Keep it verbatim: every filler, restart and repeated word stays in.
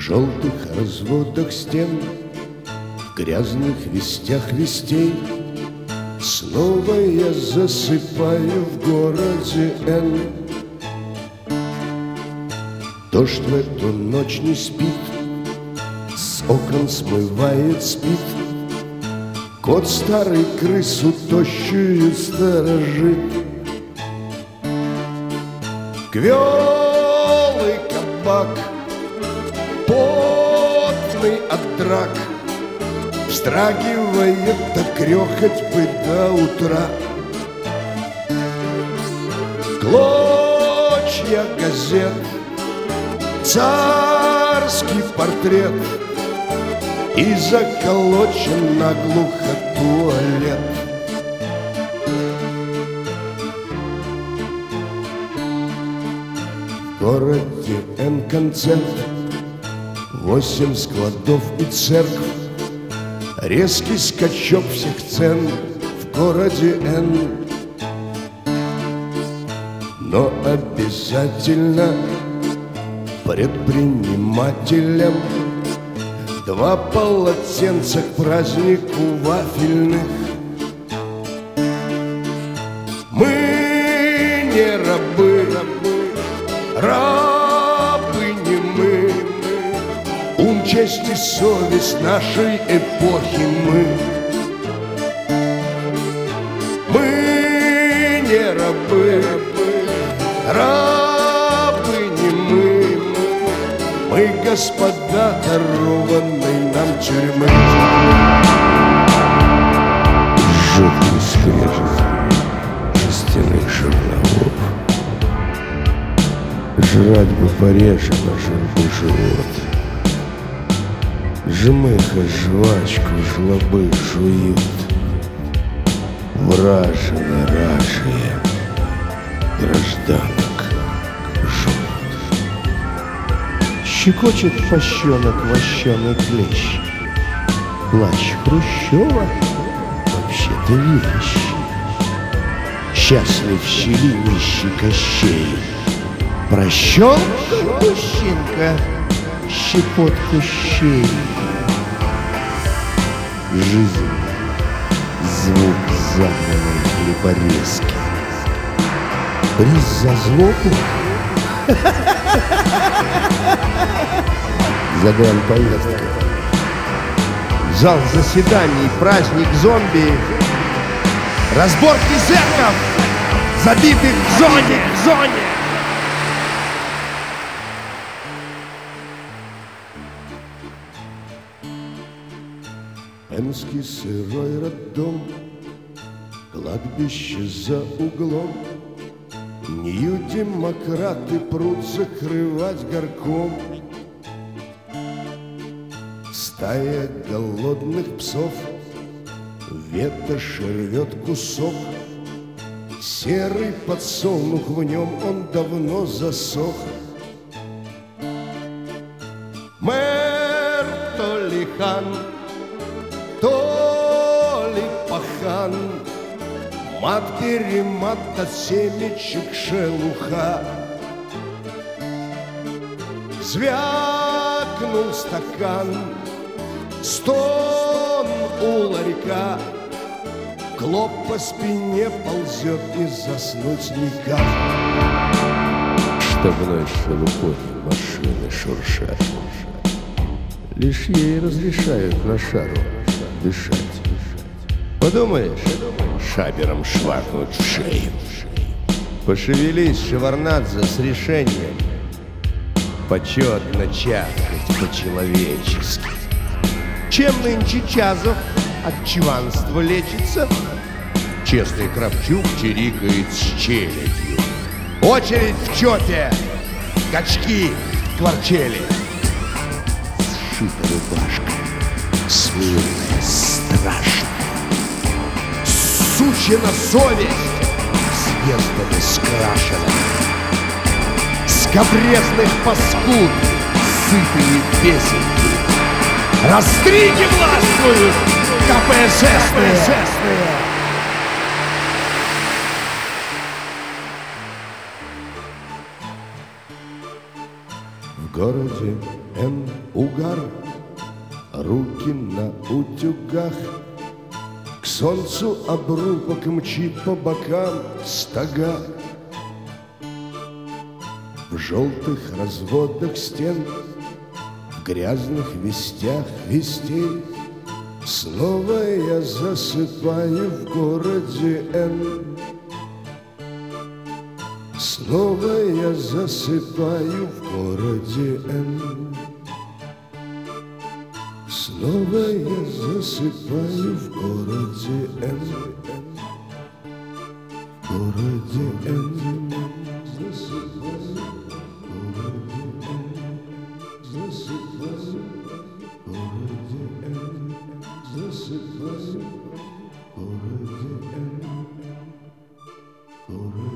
желтых разводах стен, в грязных вестях вестей. Снова я засыпаю в городе Н. Дождь в эту ночь не спит, с окон смывает спит. Кот старый крысу тощую сторожит. Квелый кабак, потный от драк, вздрагивает, так крёхоть бы до утра. Клочья газет, царский портрет, и заколочен наглухо туалет. В городе Н концерт, восемь складов и церковь, резкий скачок всех цен в городе Н. Но обязательно предпринимателям два полотенца к празднику вафельных. Мы не рабы, рабы не мы. Ум, честь и совесть нашей эпохи мы. Мы не рабы, рабы не мы. Мы господа дарованной нам тюрьмы. Жуткий скрежет жестяных жерновов. Жрать бы пореже, нажил бы живот. Жмыха жвачку жлобы жуют. Вражины ражие гражданок жмут. Щекочет пощенок вощеный клещ. Плащ Хрущева вообще-то вещь. Счастлив щели нищий Кощей. Прощен мужчинка щепотку щей. Жизнь — звук загнанной хлеборезки. Приз за злобу. Загранпоездка. Зал заседаний, праздник зомби. Разборки зэков, забитых в зоне, в зоне. Энский сырой роддом, кладбище за углом. Нью-демократы прут закрывать горком. Стая голодных псов ветошь рвет кусок. Серый подсолнух, в нем он давно засох. Мэр то ли хан, то ли пахан, мат-перемат от семечек шелуха. Звякнул стакан, стон у ларька. Клоп по спине ползет и заснуть никак. Штабной шелупоне машины шуршат. Лишь ей разрешают на шару дышать. Подумаешь, шабером шваркнуть в шею. Пошевелись, Шеварнадзе, с решением. Почетно чавкать по-человечески. Чем нынче Чазов от чванства лечится? Честный Кравчук чирикает с челядью. Очередь в чёте! Качки кварчели. Сшита рубашка, смирная, страшная. Сучья совесть съездами скрашена. Скабрезных паскуд сытые песенки. Растриги властвуют, КПССные. В городе Н. Угар, руки на утюгах, к солнцу обрубок мчит по бокам стога. В желтых разводах стен, в грязных вестях вестей снова я засыпаю в городе Н. Снова я засыпаю в городе Н. Снова я засыпаю в городе Н. В городе Н. Засыпаю в городе Н. Засыпаю в городе Н. Засыпаю в городе Н.